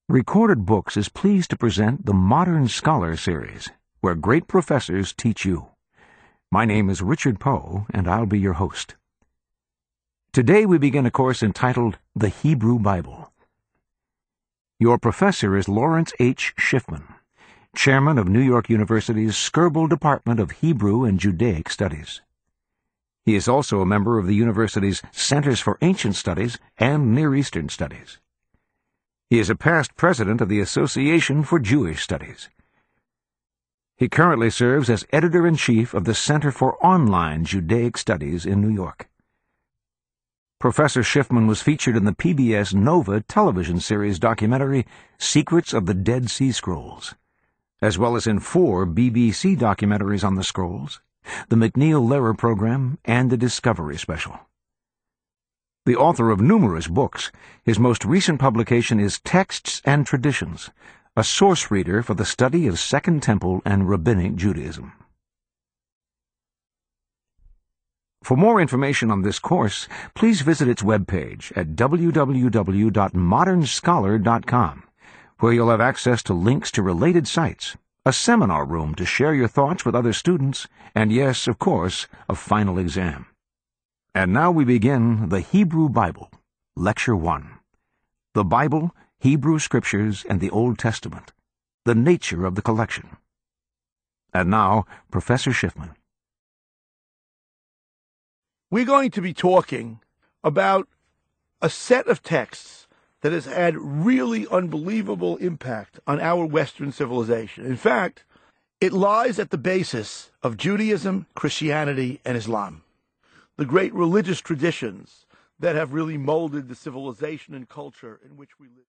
Recorded Books is pleased to present the Modern Scholar series, where great professors teach you. My name is Richard Poe, and I'll be your host. Today we begin a course entitled The Hebrew Bible. Your professor is Lawrence H. Schiffman, chairman of New York University's Skirball Department of Hebrew and Judaic Studies. He is also a member of the university's Centers for Ancient Studies and Near Eastern Studies. He is a past president of the Association for Jewish Studies. He currently serves as editor-in-chief of the Center for Online Judaic Studies in New York. Professor Schiffman was featured in the PBS Nova television series documentary Secrets of the Dead Sea Scrolls, as well as in 4 BBC documentaries on the scrolls, the MacNeil-Lehrer program, and the Discovery Special. The author of numerous books, his most recent publication is Texts and Traditions, a source reader for the study of Second Temple and Rabbinic Judaism. For more information on this course, please visit its webpage at www.modernscholar.com, where you'll have access to links to related sites, a seminar room to share your thoughts with other students, and yes, of course, a final exam. And now we begin the Hebrew Bible, Lecture 1. The Bible, Hebrew Scriptures, and the Old Testament. The nature of the collection. And now, Professor Schiffman. We're going to be talking about a set of texts that has had really unbelievable impact on our Western civilization. In fact, it lies at the basis of Judaism, Christianity, and Islam, the great religious traditions that have really molded the civilization and culture in which we live.